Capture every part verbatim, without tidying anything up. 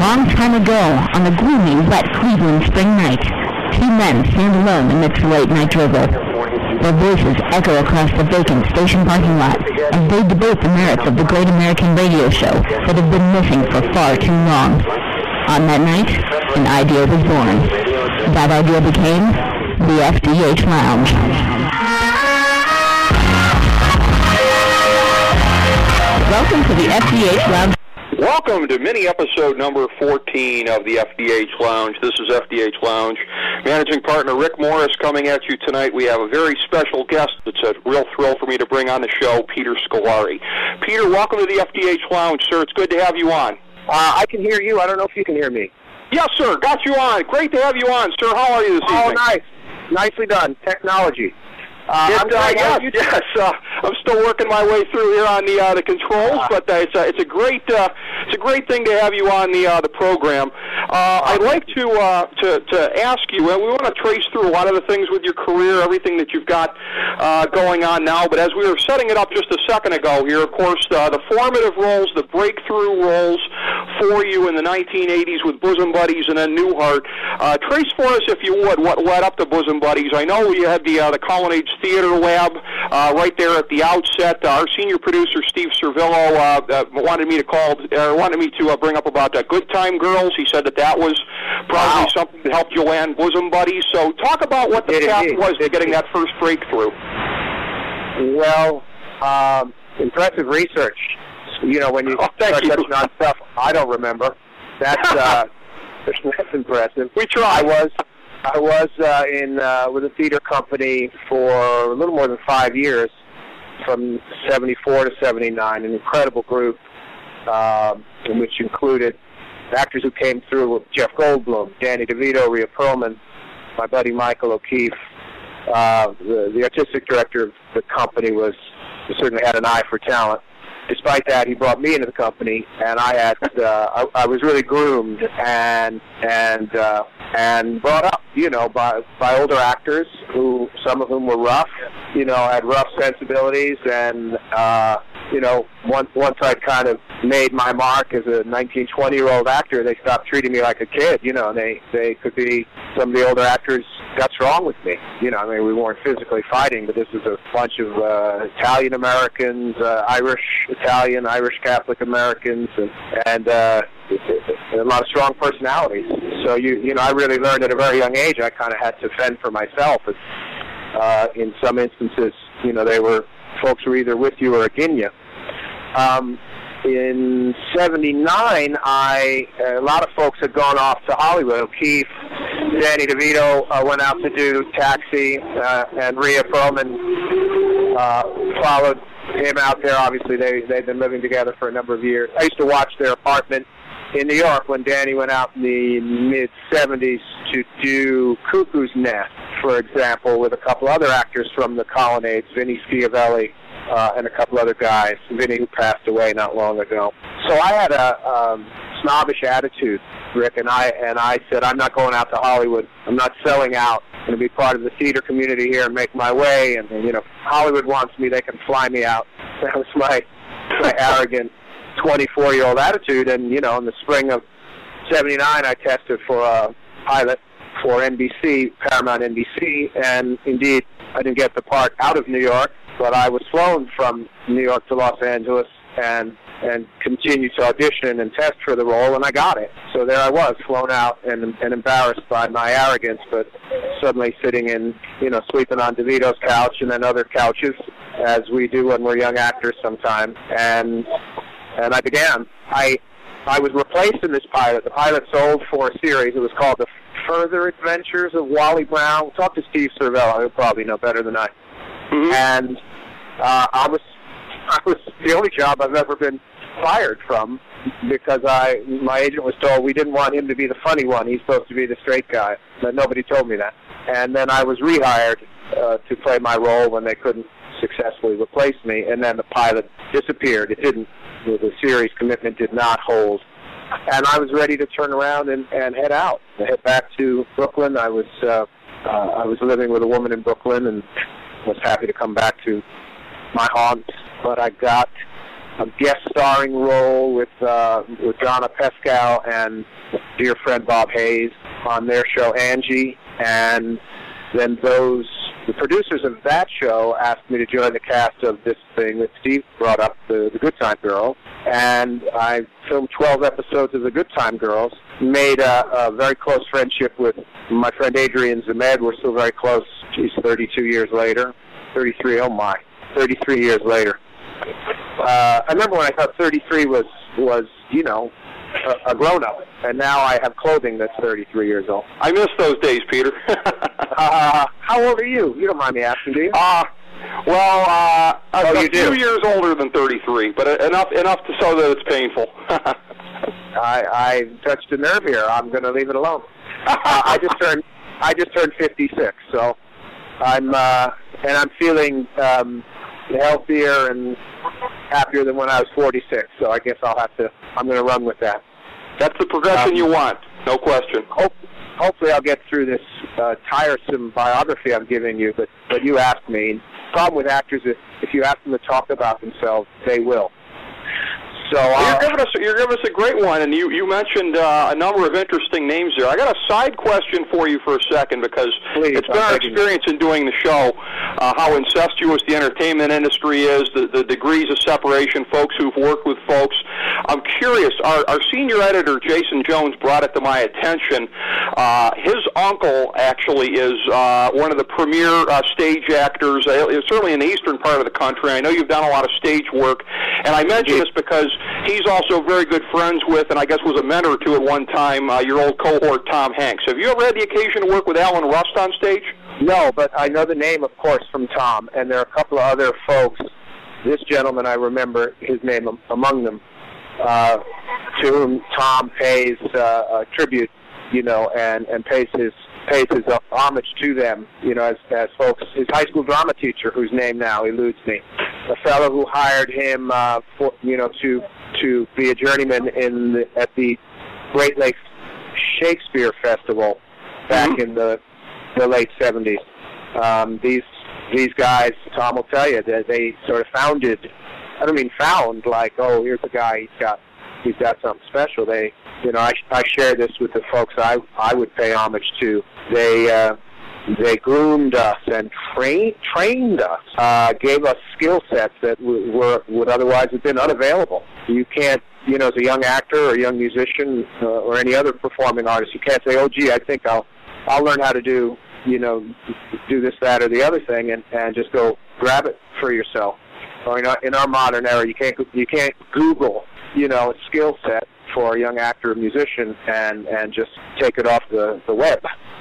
long time ago, on a gloomy, wet Cleveland spring night, two men stand alone amidst the late-night drizzle. Their voices echo across the vacant station parking lot as they debate the merits of the great American radio show that have been missing for far too long. On that night, an idea was born. That idea became the F D H Lounge. Welcome to the F D H Lounge. Welcome to mini episode number fourteen of the F D H Lounge. This is F D H Lounge. Managing partner Rick Morris coming at you tonight. We have a very special guest. It's a real thrill for me to bring on the show, Peter Scolari. Peter, welcome to the F D H Lounge, sir. It's good to have you on. Uh, I can hear you. I don't know if you can hear me. Yes, sir. Got you on. Great to have you on, sir. How are you this oh, evening? Oh, nice. Nicely done. Technology. Uh, it, I'm uh, yes, you yes. Uh, I'm still working my way through here on the uh, the controls, uh, but uh, it's a it's a great uh, it's a great thing to have you on the uh, the program. Uh, I'd like to uh, to to ask you, and we want to trace through a lot of the things with your career, everything that you've got uh, going on now. But as we were setting it up just a second ago here, of course, uh, the formative roles, the breakthrough roles for you in the nineteen eighties with Bosom Buddies and then Newhart. Uh, trace for us, if you would, what led up to Bosom Buddies. I know you had the uh, the Colonnade Theater Lab uh, right there at the outset. Uh, our senior producer Steve Servillo uh, uh, wanted me to call, uh, wanted me to uh, bring up about uh, Good Time Girls. He said that that was probably wow. something that helped you land Bosom Buddies. So talk about what the it path is. was to getting that first breakthrough. Well, um, impressive research. You know, when you oh, start you. touching on stuff I don't remember, that's uh, that's impressive. We tried. I was. I was uh, in uh, with a theater company for a little more than five years, from seventy-four to seventy-nine. An incredible group, uh, in which included actors who came through: Jeff Goldblum, Danny DeVito, Rhea Perlman, my buddy Michael O'Keefe. Uh, the, the artistic director of the company was certainly had an eye for talent. Despite that, he brought me into the company, and I had uh, I, I was really groomed and and uh, and brought up, you know, by by older actors who some of whom were rough, you know, had rough sensibilities, and uh, you know, once once I kind of made my mark as a nineteen, twenty year old actor, they stopped treating me like a kid, you know. And they they could be some of the older actors got strong with me, you know. I mean, we weren't physically fighting, but this was a bunch of uh, Italian Americans, uh, Irish Italian, Irish Catholic Americans, and, and uh, a lot of strong personalities. So you you know, I really learned at a very young age. I kind of had to fend for myself. Uh, in some instances, you know, they were folks who were either with you or against you. Um, in seventy-nine, I a lot of folks had gone off to Hollywood. O'Keefe, Danny DeVito uh, went out to do Taxi, uh, and Rhea Perlman uh, followed him out there. Obviously, they they've been living together for a number of years. I used to watch their apartment in New York when Danny went out in the mid seventies to do Cuckoo's Nest, for example, with a couple other actors from the Colonnades, Vinny Schiavelli, uh, and a couple other guys. Vinny, who passed away not long ago. So I had a um, snobbish attitude, Rick, and I and I said, I'm not going out to Hollywood. I'm not selling out. I'm going to be part of the theater community here and make my way. And, and you know, if Hollywood wants me, they can fly me out. That was my my arrogant twenty-four year old attitude. And, you know, in the spring of seventy-nine, I tested for a pilot for N B C, Paramount N B C, and indeed, I didn't get the part out of New York, but I was flown from New York to Los Angeles and and continued to audition and test for the role, and I got it. So there I was, flown out and, and embarrassed by my arrogance, but suddenly sitting in, you know, sleeping on DeVito's couch and then other couches, as we do when we're young actors sometimes, and and I began. I I was replaced in this pilot. The pilot sold for a series. It was called The Further Adventures of Wally Brown. Talk to Steve Servillo. He'll probably know better than I. Mm-hmm. And uh, I was I was the only job I've ever been fired from, because I my agent was told we didn't want him to be the funny one. He's supposed to be the straight guy. But nobody told me that. And then I was rehired uh, to play my role when they couldn't successfully replace me. And then the pilot disappeared. It didn't. The series commitment did not hold. And I was ready to turn around and, and head out, and head back to Brooklyn. I was uh, uh, I was living with a woman in Brooklyn and was happy to come back to my haunt. But I got a guest starring role with uh, with Donna Pescow and dear friend Bob Hayes on their show Angie, and then those the producers of that show asked me to join the cast of this thing that Steve brought up, the, the Good Time Girls, and I filmed twelve episodes of the Good Time Girls, made a, a very close friendship with my friend Adrian Zemed. We're still very close. She's thirty-two years later. thirty-three, oh my, thirty-three years later. Uh, I remember when I thought thirty-three was, was you know, a, a grown-up, and now I have clothing that's thirty-three years old. I miss those days, Peter. uh, how old are you? You don't mind me asking, do you? Uh, well, uh, oh, a you few do? years older than thirty-three, but enough enough to so that it's painful. I, I touched a nerve here. I'm going to leave it alone. uh, I just turned I just turned fifty-six, so I'm uh, and I'm feeling um, healthier and happier than when I was forty-six. So I guess I'll have to. I'm going to run with that. That's the progression um, you want, no question. Hope, hopefully, I'll get through this uh, tiresome biography I'm giving you. But but you asked me. The problem with actors is if you ask them to talk about themselves, they will. So uh, you're giving us you're giving us a great one, and you you mentioned uh, a number of interesting names there. I got a side question for you for a second because please, it's been I'm our experience in doing the show uh, how incestuous the entertainment industry is, the, the degrees of separation, folks who've worked with folks. I'm curious. Our, our senior editor Jason Jones brought it to my attention. Uh, his uncle actually is uh, one of the premier uh, stage actors, uh, certainly in the eastern part of the country. I know you've done a lot of stage work, and I mention this because he's also very good friends with, and I guess was a mentor to at one time, uh, your old cohort, Tom Hanks. Have you ever had the occasion to work with Alan Rust on stage? No, but I know the name, of course, from Tom, and there are a couple of other folks. This gentleman, I remember his name among them, uh, to whom Tom pays uh, a tribute, you know, and, and pays his pays his homage to them, you know, as, as folks. His high school drama teacher, whose name now eludes me, a fellow who hired him, uh, for, you know, to to be a journeyman in the, at the Great Lakes Shakespeare Festival back mm-hmm. in the the late seventies. Um, these these guys, Tom will tell you, that they sort of founded. I don't mean found like, oh, here's a guy, he's got he's got something special. They, you know, I I share this with the folks I I would pay homage to. They uh, they groomed us and train, trained us, uh, gave us skill sets that w- were would otherwise have been unavailable. You can't, you know, as a young actor or a young musician uh, or any other performing artist, you can't say, oh, gee, I think I'll I'll learn how to do, you know, do this, that, or the other thing, and, and just go grab it for yourself. Or in our, in our modern era, you can't you can't Google, you know, a skill set for a young actor or musician and, and just take it off the, the web.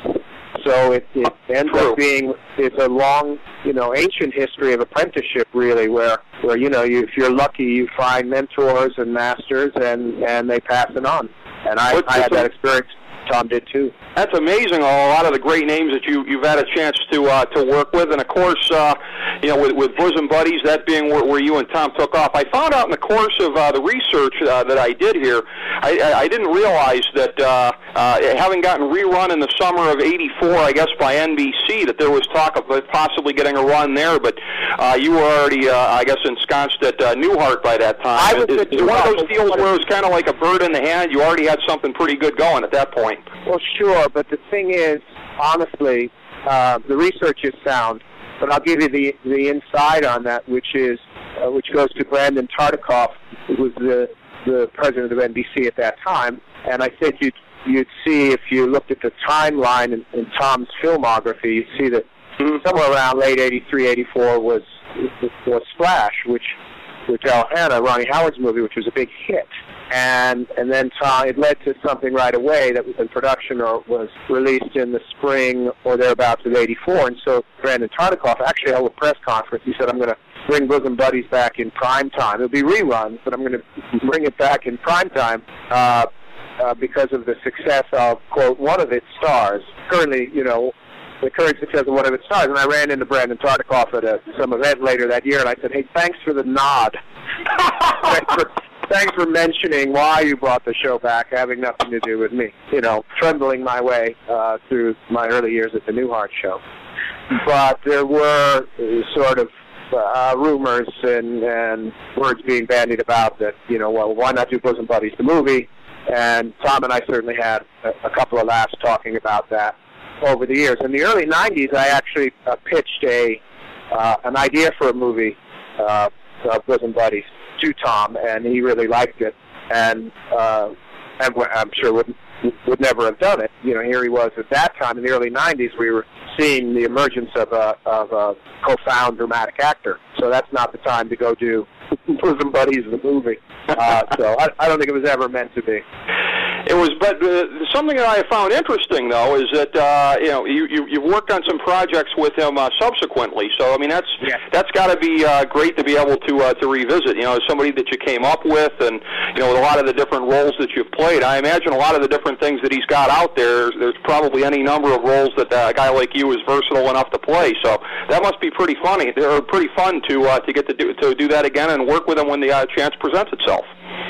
So it, it ends True. up being, it's a long, you know, ancient history of apprenticeship, really, where, where you know, you, if you're lucky, you find mentors and masters, and, and they pass it on. And I, I had that experience. Tom did too. That's amazing. A lot of the great names that you you've had a chance to uh, to work with, and of course, uh, you know, with, with Bosom Buddies, that being where, where you and Tom took off. I found out in the course of uh, the research uh, that I did here, I, I, I didn't realize that uh, uh, having gotten rerun in the summer of eighty-four, I guess by N B C, that there was talk of possibly getting a run there, but uh, you were already, uh, I guess, ensconced at uh, Newhart by that time. I was is, is it one of those deals where it was kind of like a bird in the hand? You already had something pretty good going at that point. Well, sure, but the thing is, honestly, uh, the research is sound, but I'll give you the the inside on that, which is uh, which goes to Brandon Tartikoff, who was the the president of N B C at that time, and I think you'd you'd see if you looked at the timeline in, in Tom's filmography, you'd see that mm-hmm. somewhere around late eighty-three, eighty-four was was Splash, which with Daryl Hannah, Ronnie Howard's movie, which was a big hit. And and then Tom, it led to something right away that was in production or was released in the spring or thereabouts of eighty-four. And so Brandon Tartikoff actually held a press conference. He said, I'm going to bring Bosom Buddies back in prime time. It'll be reruns, but I'm going to bring it back in prime time uh, uh, because of the success of, quote, one of its stars. Currently, you know, the current success of one of its stars. And I ran into Brandon Tartikoff at a, some event later that year, and I said, hey, thanks for the nod. thanks, for, thanks for mentioning why you brought the show back, having nothing to do with me. You know, trundling my way uh, through my early years at the Newhart show. But there were uh, sort of uh, rumors and, and words being bandied about that, you know, well, why not do Bosom Buddies the movie? And Tom and I certainly had a, a couple of laughs talking about that over the years. In the early nineties, I actually uh, pitched a uh, an idea for a movie uh, of Bosom Buddies to Tom, and he really liked it. And uh, and I'm sure would would never have done it. You know, here he was at that time in the early nineties. We were seeing the emergence of a of a profound dramatic actor. So that's not the time to go do Bosom Buddies the movie. Uh, so I, I don't think it was ever meant to be. It was, but uh, something that I found interesting, though, is that uh, you know you, you you've worked on some projects with him uh, subsequently. So I mean that's yeah. that's got to be uh, great to be able to uh, to revisit. You know, as somebody that you came up with, and you know, with a lot of the different roles that you've played. I imagine a lot of the different things that he's got out there. There's probably any number of roles that uh, a guy like you is versatile enough to play. So that must be pretty funny. They're pretty fun to uh, to get to do to do that again and work with him when the uh, chance presents itself.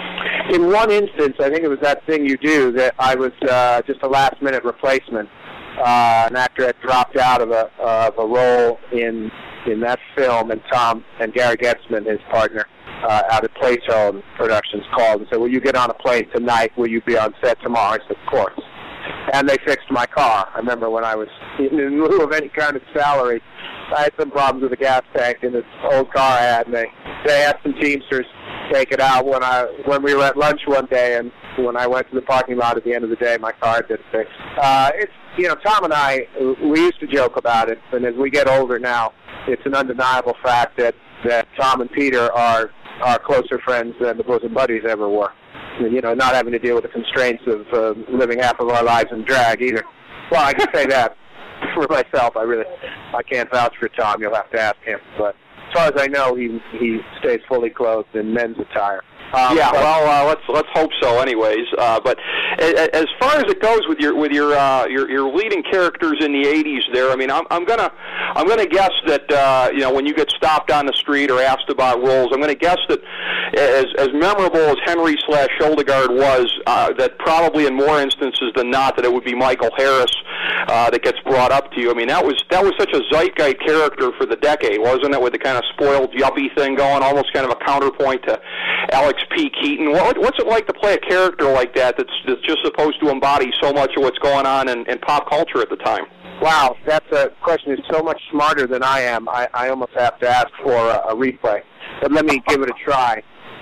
In one instance, I think it was That Thing You Do, that I was uh, just a last-minute replacement. Uh, an actor had dropped out of a of a role in in that film, and Tom and Gary Getzman, his partner, uh, out at Playtone Productions, called and said, "Will you get on a plane tonight? Will you be on set tomorrow?" I said, "Of course." And they fixed my car. I remember when I was in, in lieu of any kind of salary, I had some problems with the gas tank in this old car I had, and they they had some Teamsters take it out when I when we were at lunch one day, and when I went to the parking lot at the end of the day, my car had been fixed. Uh, it's you know, Tom and I, we used to joke about it, and as we get older now, it's an undeniable fact that that Tom and Peter are are closer friends than the Bosom Buddies ever were. You know, not having to deal with the constraints of uh, living half of our lives in drag either. Well, I can say that for myself. I really, I can't vouch for Tom. You'll have to ask him. But as far as I know, he he stays fully clothed in men's attire. Um, yeah, but, well, uh, let's let's hope so. Anyways, uh, but a, as far as it goes with your with your uh, your, your leading characters in the eighties, there, I mean, I'm I'm gonna I'm gonna guess that uh, you know, when you get stopped on the street or asked about roles, I'm gonna guess that as as memorable as Henry slash Hildegard was, uh, that probably in more instances than not, that it would be Michael Harris uh, that gets brought up to you. I mean, that was that was such a zeitgeist character for the decade, wasn't it? With the kind of spoiled yuppie thing going, almost kind of a counterpoint to Alex P. Keaton. What, what's it like to play a character like that that's, that's just supposed to embody so much of what's going on in, in pop culture at the time? Wow, that's a question that's so much smarter than I am. I, I almost have to ask for a, a replay. But let me give it a try.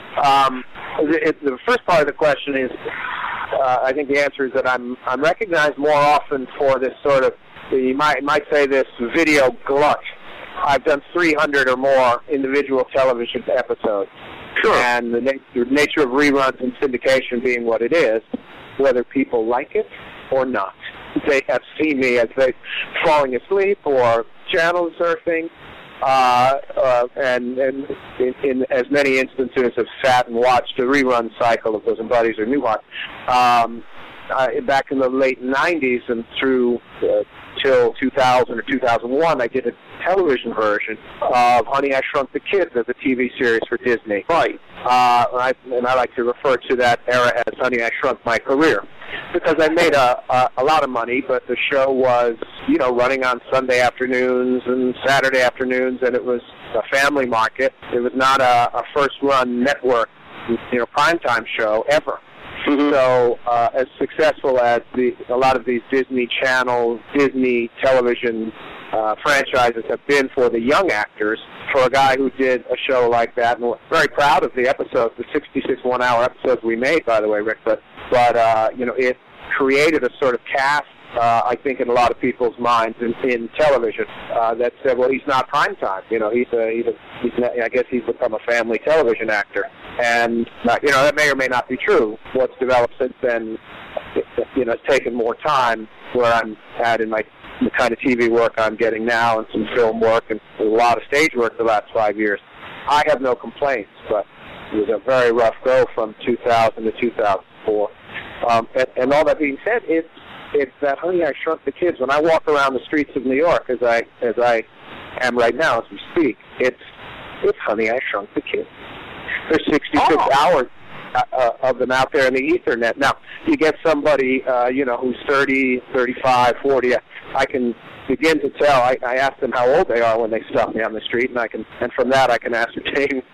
Um, the, the first part of the question is, uh, I think the answer is that I'm I'm recognized more often for this sort of, you might, might say this video glut. I've done three hundred or more individual television episodes. Sure. And the, na- the nature of reruns and syndication being what it is, whether people like it or not. They have seen me as they falling asleep or channel surfing, uh, uh, and, and in, in as many instances have sat and watched a rerun cycle of Bosom Buddies or Newhart. Um, uh, back in the late nineties and through uh, till two thousand or two thousand one, I did a television version of Honey, I Shrunk the Kids as a T V series for Disney. Right. Uh, and, I, and I like to refer to that era as Honey, I Shrunk My Career, because I made a, a, a lot of money, but the show was, you know, running on Sunday afternoons and Saturday afternoons, and it was a family market. It was not a, a first-run network, you know, primetime show ever. Mm-hmm. So, uh, as successful as the, a lot of these Disney Channel, Disney television uh, franchises have been for the young actors, for a guy who did a show like that, and we're very proud of the episodes, the sixty-six one-hour episodes we made, by the way, Rick, but, but uh, you know, it created a sort of cast, uh, I think, in a lot of people's minds in, in television uh, that said, well, he's not primetime. You know, he's a, he's a, he's not, I guess he's become a family television actor. And, uh, you know, that may or may not be true. What's developed since then, you know, it's taken more time where I'm at in my the kind of T V work I'm getting now and some film work and a lot of stage work the last five years. I have no complaints, but it was a very rough go from two thousand to two thousand four. Um, and, and all that being said, it's it's that Honey, I Shrunk the Kids. When I walk around the streets of New York, as I as I am right now as we speak, it's it's Honey, I Shrunk the Kids. There's sixty-six oh. hours. uh, of them out there in the Ethernet. Now, you get somebody, uh, you know, who's thirty, thirty-five, forty, I can begin to tell. I, I ask them how old they are when they stop me on the street, and I can, and from that I can ascertain.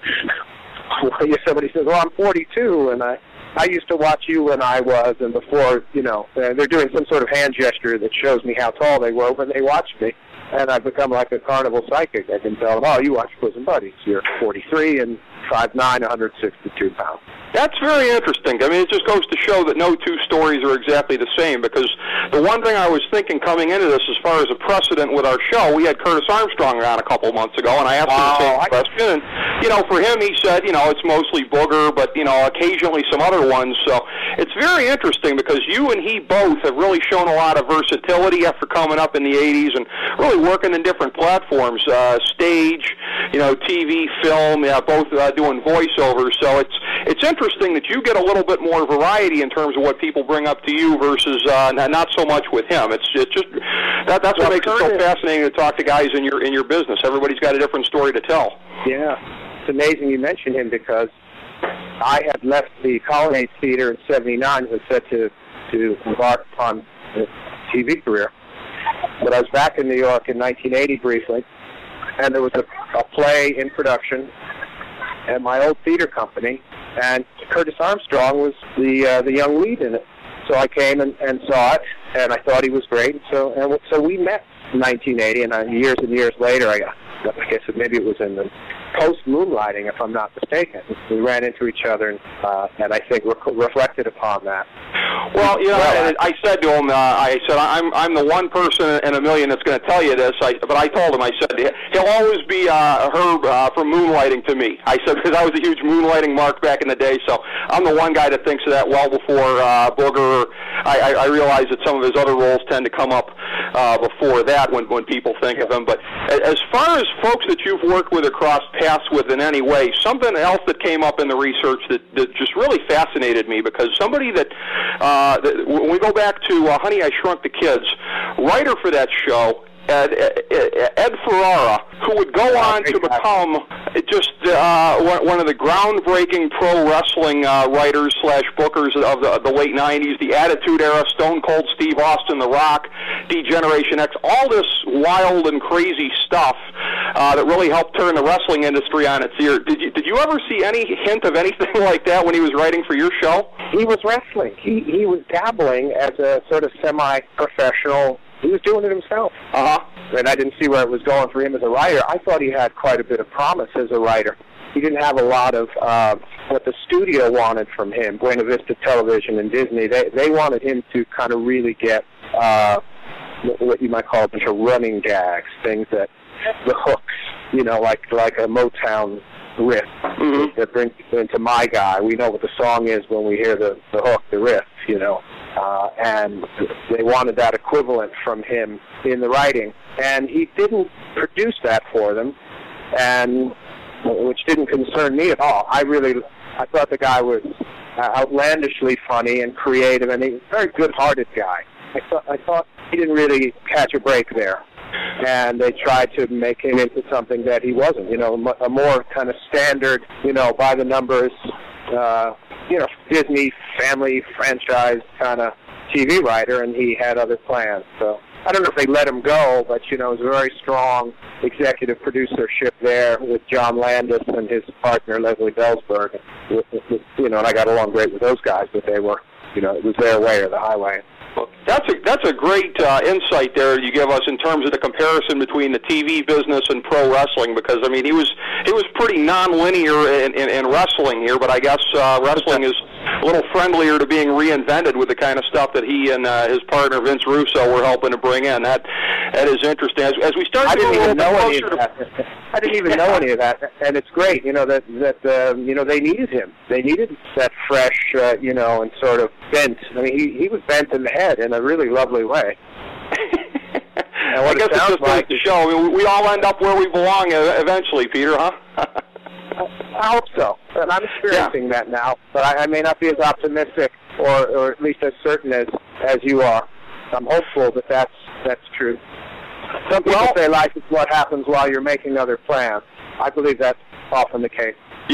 If somebody says, well, I'm forty-two, and I, I used to watch you when I was, and before, you know, they're doing some sort of hand gesture that shows me how tall they were when they watched me. And I've become like a carnival psychic. I can tell them, oh, you watch Bosom Buddies. You're forty-three and five nine, one hundred sixty-two pounds. That's very interesting. I mean, it just goes to show that no two stories are exactly the same, because the one thing I was thinking coming into this, as far as a precedent with our show, we had Curtis Armstrong on a couple months ago, and I asked wow, him the same I... question. And, you know, for him, he said, you know, it's mostly Booger, but, you know, occasionally some other ones. So it's very interesting, because you and he both have really shown a lot of versatility after coming up in the eighties and really working in different platforms, uh, stage, you know, T V, film, yeah, both uh, doing voiceovers. So it's it's interesting that you get a little bit more variety in terms of what people bring up to you versus uh, not so much with him. It's it's just that that's well, what makes Curtis, it so fascinating to talk to guys in your in your business. Everybody's got a different story to tell. Yeah, it's amazing you mentioned him, because I had left the Colonnade Theater in seventy-nine and was set to to embark upon a T V career. But I was back in New York in nineteen eighty briefly, and there was a, a play in production at my old theater company, and Curtis Armstrong was the uh, the young lead in it. So I came and, and saw it, and I thought he was great. And so and so we met in nineteen eighty, and uh, years and years later, I, I guess maybe it was in the post-Moonlighting, if I'm not mistaken, we ran into each other, and, uh, and I think re- reflected upon that. Well, you know, well, I, I said to him, uh, I said, I'm I'm the one person in a million that's going to tell you this. I, but I told him, I said, he'll always be uh, Herb uh, from Moonlighting to me. I said, because I was a huge Moonlighting mark back in the day, so I'm the one guy that thinks of that well before uh, Booger. I, I, I realize that some of his other roles tend to come up uh, before that when, when people think of him. But as far as folks that you've worked with or crossed paths with in any way, something else that came up in the research that, that just really fascinated me, because somebody that, uh, that when we go back to uh, Honey, I Shrunk the Kids, writer for that show, Ed, Ed, Ed Ferrara, who would go on to become just uh, one of the groundbreaking pro wrestling uh, writers slash bookers of the, of the late nineties, the Attitude Era, Stone Cold Steve Austin, The Rock, D-Generation X, all this wild and crazy stuff uh, that really helped turn the wrestling industry on its ear. Did you, did you ever see any hint of anything like that when he was writing for your show? He was wrestling. He, he was dabbling as a sort of semi-professional. He was doing it himself. Uh-huh. And I didn't see where it was going for him as a writer. I thought he had quite a bit of promise as a writer. He didn't have a lot of uh, what the studio wanted from him, Buena Vista Television and Disney. They they wanted him to kind of really get uh, what you might call a bunch of running gags, things that, the hooks, you know, like like a Motown riff. Mm-hmm. That brings into My Guy. We know what the song is when we hear the, the hook, the riff, you know. Uh, and they wanted that equivalent from him in the writing. And he didn't produce that for them, and which didn't concern me at all. I really, I thought the guy was outlandishly funny and creative, and he was a very good-hearted guy. I thought, I thought he didn't really catch a break there. And they tried to make him into something that he wasn't, you know, a more kind of standard, you know, by the numbers, uh, you know, Disney family franchise kind of T V writer, and he had other plans. So I don't know if they let him go, but, you know, it was a very strong executive producership there with John Landis and his partner, Leslie Belzberg. With, with, you know, and I got along great with those guys, but they were, you know, it was their way or the highway. That's a that's a great uh, insight there you give us in terms of the comparison between the T V business and pro wrestling, because I mean he was he was pretty non-linear in, in, in wrestling here, but I guess uh, wrestling is a little friendlier to being reinvented with the kind of stuff that he and uh, his partner Vince Russo were helping to bring in. That that is interesting. As, as we start, I didn't even know any of to... that. I didn't even know any of that, and it's great. You know that that uh, you know they needed him. They needed that fresh, uh, you know, and sort of bent. I mean, he he was bent in the head in a really lovely way. And what I guess it sounds it's just like the show. I mean, we all end up where we belong eventually, Peter, huh? I hope so. And I'm experiencing yeah. that now, but I, I may not be as optimistic, or, or at least as certain as, as you are. I'm hopeful that that's that's true. Some people well, say life is what happens while you're making other plans. I believe that's often the case. Yeah,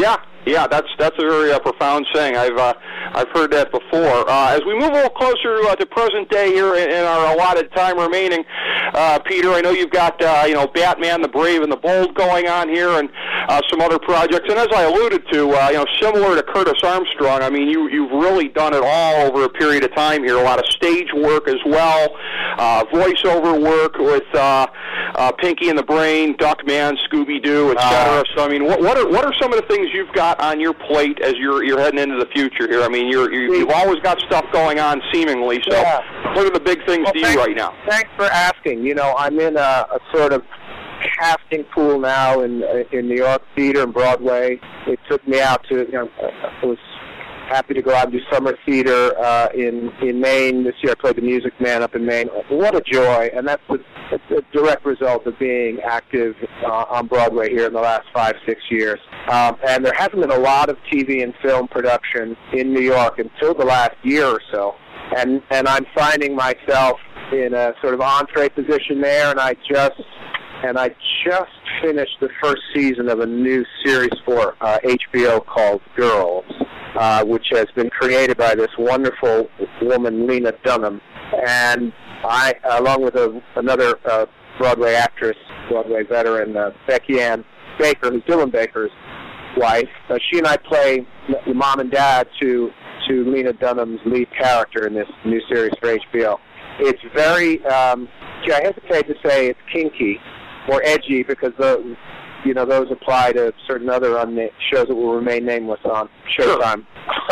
Yeah, that's that's a very uh, profound saying. I've uh, I've heard that before. Uh, as we move a little closer uh, to present day here in, in our allotted time remaining, uh, Peter, I know you've got uh, you know Batman, the Brave and the Bold going on here, and uh, some other projects. And as I alluded to, uh, you know, similar to Curtis Armstrong, I mean, you you've really done it all over a period of time here. A lot of stage work as well, uh, voiceover work with uh, uh, Pinky and the Brain, Duckman, Scooby Doo, et cetera. Uh, so I mean, what what are what are some of the things you've got on your plate as you're you're heading into the future here? I mean, you're, you're you've always got stuff going on seemingly. So, yeah. What are the big things well, to thanks, you right now? Thanks for asking. You know, I'm in a, a sort of casting pool now in in New York theater and Broadway. It took me out to. You know, I was happy to go out and do summer theater uh, in in Maine this year. I played the Music Man up in Maine. What a joy! And that's the, that's the direct result of being active uh, on Broadway here in the last five, six years. Um, and there hasn't been a lot of T V and film production in New York until the last year or so. And and I'm finding myself in a sort of entree position there. And I just and I just finished the first season of a new series for uh, H B O called Girls. Uh, which has been created by this wonderful woman, Lena Dunham, and I, along with a, another uh, Broadway actress, Broadway veteran, uh, Becky Ann Baker, who's Dylan Baker's wife. Uh, she and I play the mom and dad to to Lena Dunham's lead character in this new series for H B O. It's very, um, I hesitate to say it's kinky or edgy because the you know, those apply to certain other unna- shows that will remain nameless on Showtime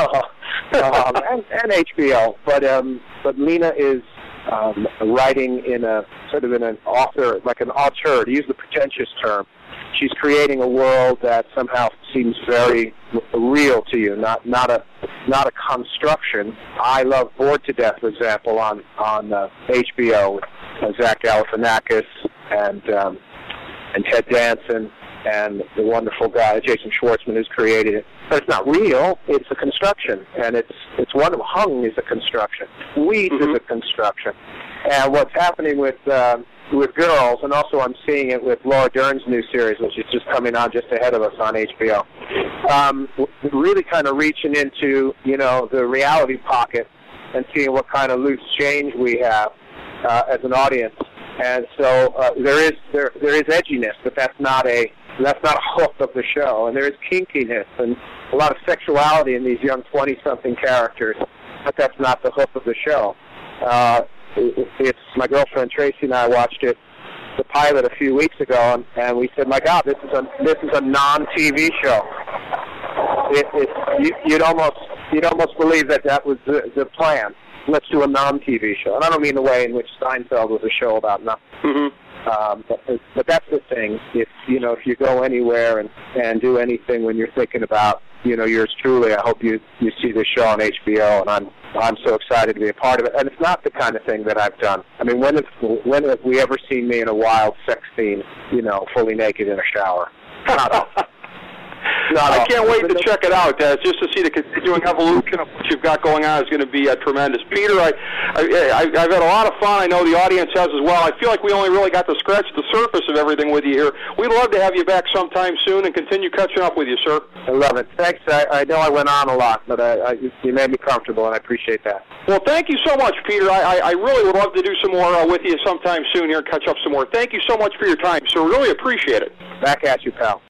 um, and, and H B O. But um, but Lena is um, writing in a sort of in an author, like an auteur, to use the pretentious term. She's creating a world that somehow seems very real to you, not not a not a construction. I love Bored to Death, for example, on on uh, H B O with uh, Zach Galifianakis and um, and Ted Danson. And the wonderful guy, Jason Schwartzman, who's created it. But it's not real. It's a construction. And it's it's one of Hung is a construction. Weeds mm-hmm. is a construction. And what's happening with uh, with Girls, and also I'm seeing it with Laura Dern's new series, which is just coming on just ahead of us on H B O, um, really kind of reaching into, you know, the reality pocket and seeing what kind of loose change we have uh, as an audience. And so uh, there is there there is edginess, but that's not a That's not a hook of the show. And there is kinkiness and a lot of sexuality in these young twenty-something characters, but that's not the hook of the show. Uh, it, it's my girlfriend Tracy and I watched it, the pilot, a few weeks ago, and, and we said, "My God, this is a this is a non-T V show." It, it, you, you'd almost you'd almost believe that that was the, the plan. Let's do a non-T V show, and I don't mean the way in which Seinfeld was a show about nothing. Mm-hmm. Um, but, but that's the thing. If you know, if you go anywhere and, and do anything when you're thinking about, you know, yours truly, I hope you you see this show on H B O, and I'm I'm so excited to be a part of it. And it's not the kind of thing that I've done. I mean, when have when have we ever seen me in a wild sex scene, you know, fully naked in a shower? Not often. Not I often. can't wait to check it out. Uh, just to see the continuing evolution of what you've got going on is going to be uh, tremendous. Peter, I, I, I, I've had a lot of fun. I know the audience has as well. I feel like we only really got to scratch the surface of everything with you here. We'd love to have you back sometime soon and continue catching up with you, sir. I love it. Thanks. I, I know I went on a lot, but I, I, you made me comfortable, and I appreciate that. Well, thank you so much, Peter. I, I, I really would love to do some more uh, with you sometime soon here and catch up some more. Thank you so much for your time, sir. Really appreciate it. Back at you, pal.